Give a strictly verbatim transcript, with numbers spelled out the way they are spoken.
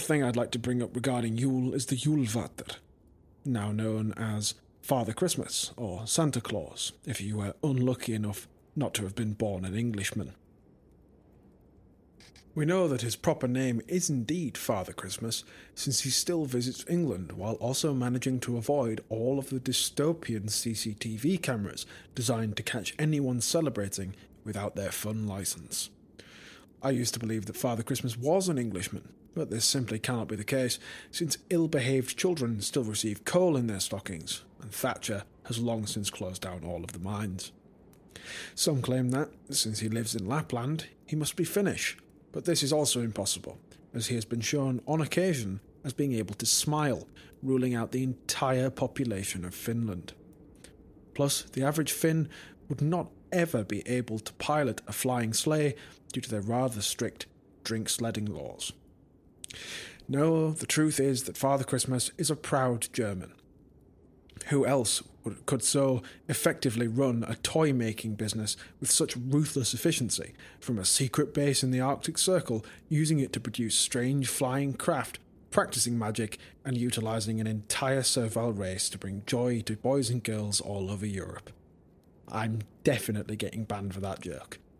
thing I'd like to bring up regarding Yule is the Yulevater, now known as Father Christmas or Santa Claus, if you were unlucky enough not to have been born an Englishman. We know that his proper name is indeed Father Christmas, since he still visits England while also managing to avoid all of the dystopian C C T V cameras designed to catch anyone celebrating without their fun license. I used to believe that Father Christmas was an Englishman, but this simply cannot be the case, since ill-behaved children still receive coal in their stockings, and Thatcher has long since closed down all of the mines. Some claim that, since he lives in Lapland, he must be Finnish, but this is also impossible, as he has been shown on occasion as being able to smile, ruling out the entire population of Finland. Plus, the average Finn would not ever be able to pilot a flying sleigh due to their rather strict drink sledding laws. No, the truth is that Father Christmas is a proud German. Who else would, could so effectively run a toy-making business with such ruthless efficiency, from a secret base in the Arctic Circle, using it to produce strange flying craft, practicing magic, and utilising an entire servile race to bring joy to boys and girls all over Europe? I'm definitely getting banned for that joke.